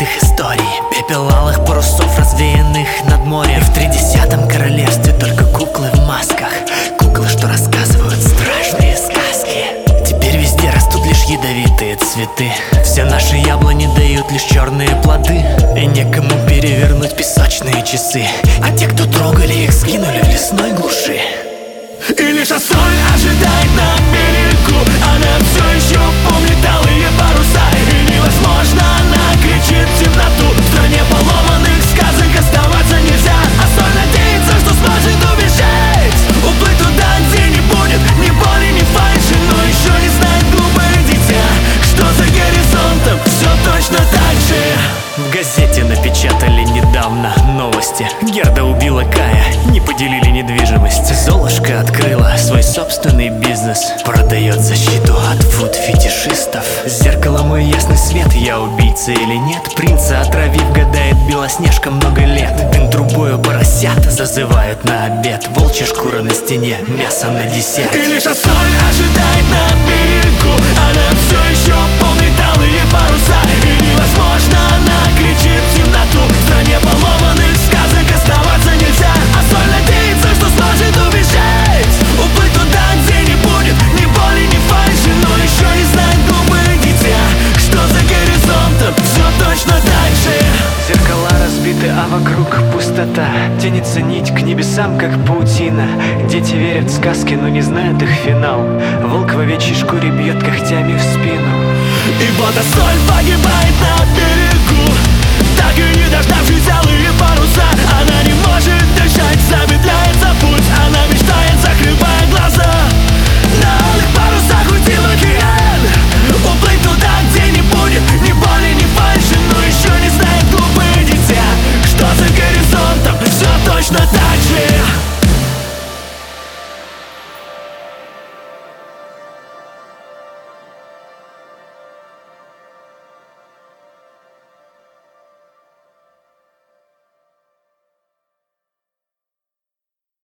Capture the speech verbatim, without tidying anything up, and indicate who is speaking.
Speaker 1: забытых историй, пепел алых парусов, развеянных над морем. И в тридесятом королевстве только куклы в масках, куклы, что рассказывают страшные сказки. Теперь везде растут лишь ядовитые цветы, все наши яблони дают лишь черные плоды, и некому перевернуть песочные часы, а те, кто трогали их, скинули в лесной глуши.
Speaker 2: И лишь соль ожидает на берегу, она все еще помнит алые паруса. И невозможно, она кричит в темноту. В стране поломанных сказок оставаться нельзя, а соль надеется, что сможет убежать, уплыть туда, где не будет ни боли, ни фальши. Но еще не знает глупое дитя, что за горизонтом все точно так же.
Speaker 1: В газете напечатали недавно новости: Герда убила Кая, не поделили недвижимость. Золушка открыла свой собственный бизнес, продает защиту от фуд-фетишистов. Зеркало мой ясный свет, я убийца или нет? Принца отравив, гадает Белоснежка много лет. Дым трубою поросят зазывают на обед, волчья шкура на стене, мясо на десерт.
Speaker 2: И лишь соль ожидает на берегу, она все еще помнит алые паруса. И невозможно, она кричит в темноту. В стране поломанных сказок оставаться нельзя, а соль надеется, что сможет убежать, уплыть туда, где не будет ни боли, ни фальши. Но еще не знает глупое дитя, что за горизонтом все точно так же.
Speaker 1: Зеркала разбиты, а вокруг пустота, тянется нить к небесам, как паутина. Дети верят в сказки, но не знают их финал. Волк в овечьей шкуре бьет когтями в спину.
Speaker 2: И вот соль погибает на берегу, так и не дождавшись алые паруса. Она не может дышать, забит